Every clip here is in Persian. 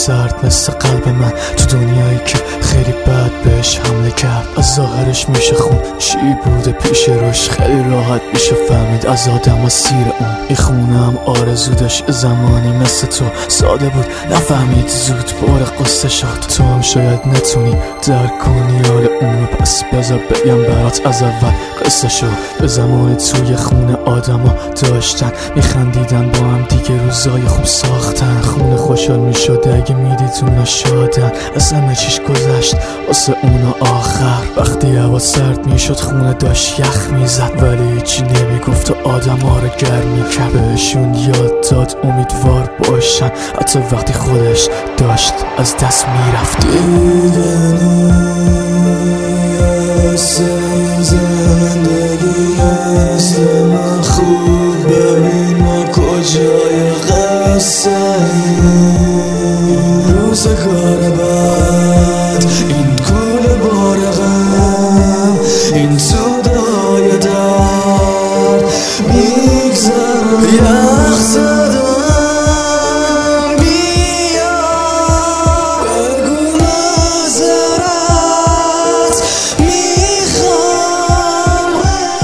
سرد مثل قلب من تو دنیایی که خیلی بد بهش حمله کرد. از ظاهرش میشه خون چی بوده پیش روش، خیلی راحت میشه فهمید از آدم و سیر اون. این خونه هم آرزو داشت زمانی مثل تو، ساده بود نفهمید زود پر قصه شد. تو هم شاید نتونی درک کنی حال اونو، پس بذار بگم برات از اول قصه شد. به زمان توی خونه آدما داشتن میخندیدن با هم دیگه، روزای خوب ساختن. خونه خوشحال میشد اگه میدید اونا شادن، از همه چیش گذشت واسه اونا آخر. وقتی هوا سرد میشد خونه داشت یخ میزد، ولی هیچی نمیگفت و آدما رو گرم میکرد. بهشون یاد داد امیدوار باشن حتی وقتی خودش داشت از دست میرفت. دیدنی مثل این زندگی مثل من خوب ببین ما کجای قصه این روزگار بد، این کوله بار غم، این سودای درد میگذرم یخ زدم بیا بگو نظرت میخوام.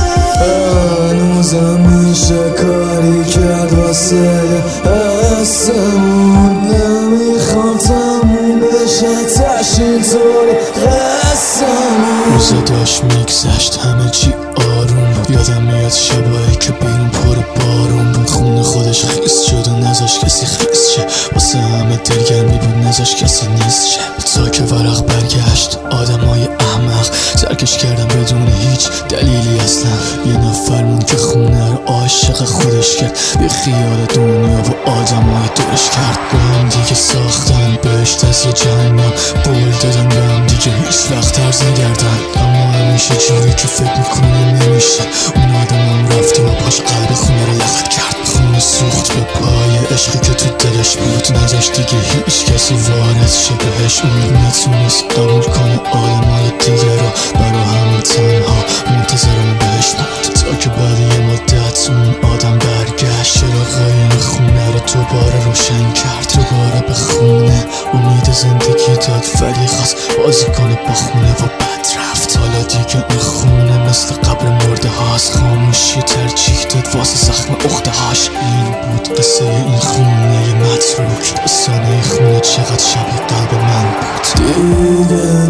هنوزم میشه کاری کرد واسه حسمون، نمیخوام تموم بشه تش اینطوری قسمون. روزا داشت میگذشت همه چی آروم بود، یادم میاد شبایی که بیرون پر بارون بود. خونه خودش خیس شد و نذاش کسی خیس شه، واسه همه دلگرمی بود نذاش کسی نیست شه. تا که ورق برگشت آدمای احمق ترکش کردم بدون هیچ دلیلی اصلا. یه نفر مون که خونه رو عاشق خودش کرد، بی خیال دنیا و آدمای دورش کرد. با هم دیگه ساختن بهشت از یه جهنم، قول دادن به هم دیگه هیچ وقت ترز نگردن. اما همیشه جوری که فکر میکنه نمیشه، اون آدم هم رفت و پاش قلب خونه رو لخت کرد. خونه سوخت به پای عشقی که تو دلش بود، نذاشت دیگه هیچ کسی وارد شه بهش. اون نتونست قبول کنه آدمای دیگه رو، برا همه تنها منتظرم بهش بود. تا که بعد یه مدت اون آدم برگشت، چراغای این خونه رو دوباره روشن کرد. دوباره به خونه امید زندگی داد، ولی خواست بازی کنه با خونه و بد رفت. حالا دیگه این خونه مثل قبر مرده هاست، خاموشی ترجیح داد واسه زخم اخته هاش. این بود قصه این خونه متروک، داستان این خونه چقدر شبیه قلب من بود. دیدنی